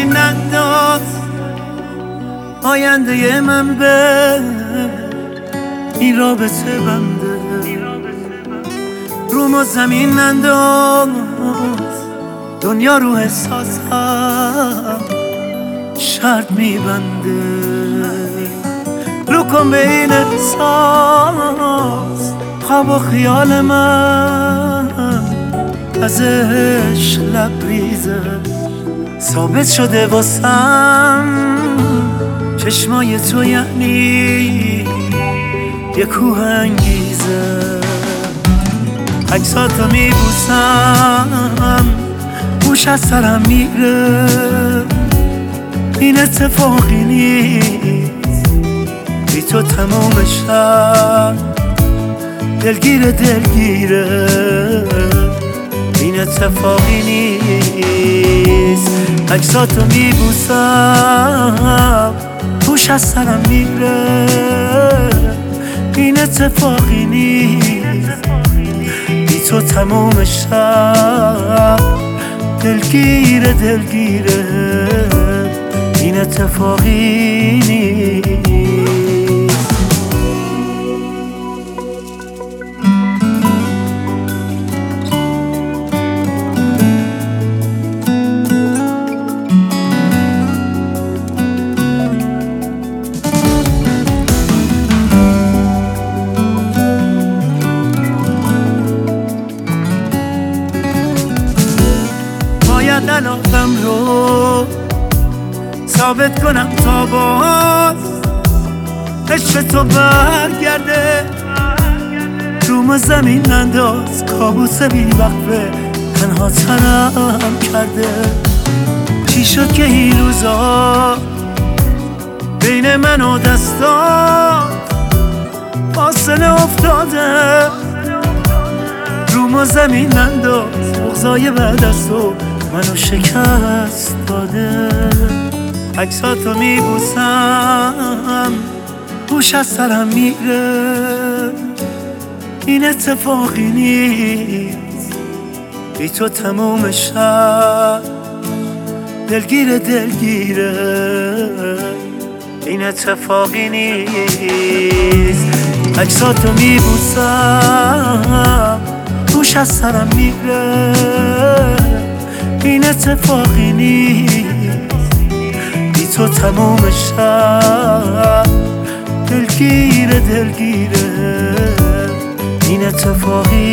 زمین ننداز آینده من به این رابطه بنده. روم و زمین ننداز دنیا رو احساسم شرط میبنده. رو کن به این احساس خواب و خیال من ازش لبریزه ثابت شده واسم. چشمای تو یعنی یه کوه انگیزه. عکساتو میبوسم گوش از سرم میره. این اتفاقی نیست بی تو تمام شب دلگیره این اتفاقی نیست. عکساتو میبوسم گوش از سرم میره. این اتفاقی نیست بی تو تمام شب دلگیره این اتفاقی نیست. باید علاقم رو ثابت کنم تا باز عشق تو برگرده. روم زمین ننداز کابوس بی وقفه تنها تنم کرده. چی شد که این روزا بین من و دستات فاصله افتاده. روم و زمین ننداز بغضای بعد از تو منو شکست داده. عکساتو میبوسم گوش از سرم میره. این اتفاقی نیست بی تو تموم شب دلگیره این اتفاقی نیست. عکساتو میبوسم گوش از سرم میره. این اتفاقی نیست بی تو تموم شب دلگیره این اتفاقی